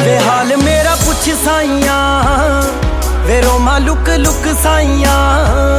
वे हाल मेरा पुछ साइया, वे रोमा लुक लुक साइया।